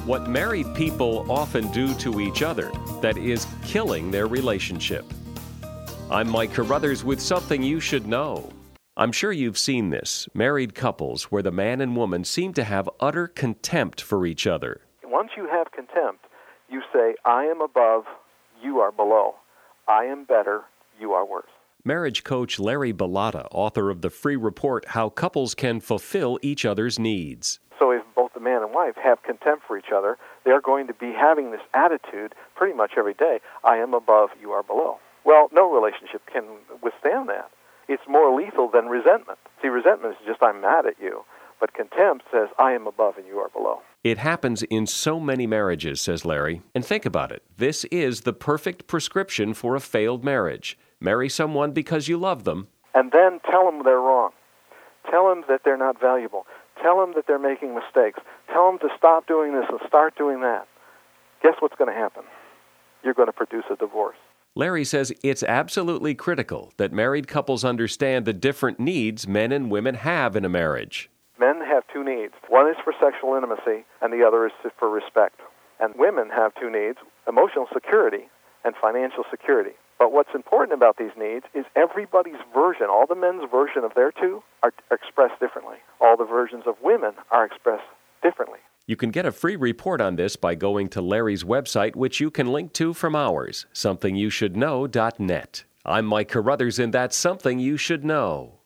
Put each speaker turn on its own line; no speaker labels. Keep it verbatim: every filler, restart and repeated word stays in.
What married people often do to each other that is killing their relationship. I'm Mike Carruthers with something you should know. I'm sure you've seen this, married couples where the man and woman seem to have utter contempt for each other.
Once you have contempt, you say, I am above, you are below. I am better, you are worse.
Marriage coach Larry Bellotta, author of the free report, How Couples Can Fulfill Each Other's Needs.
So if both the man and wife have contempt for each other, they're going to be having this attitude pretty much every day, I am above, you are below. Well, no relationship can withstand that. It's more lethal than resentment. See, resentment is just, I'm mad at you. But contempt says, I am above and you are below.
It happens in so many marriages, says Larry. And think about it. This is the perfect prescription for a failed marriage. Marry someone because you love them.
And then tell them they're wrong. Tell them that they're not valuable. Tell them that they're making mistakes. Tell them to stop doing this and start doing that. Guess what's going to happen? You're going to produce a divorce.
Larry says it's absolutely critical that married couples understand the different needs men and women have in a marriage.
Men have two needs. One is for sexual intimacy, and the other is for respect. And women have two needs, emotional security and financial security. But what's important about these needs is everybody's version, all the men's version of their two, are expressed differently. All the versions of women are expressed differently.
You can get a free report on this by going to Larry's website, which you can link to from ours, something you should know dot net. I'm Mike Carruthers, and that's Something You Should Know.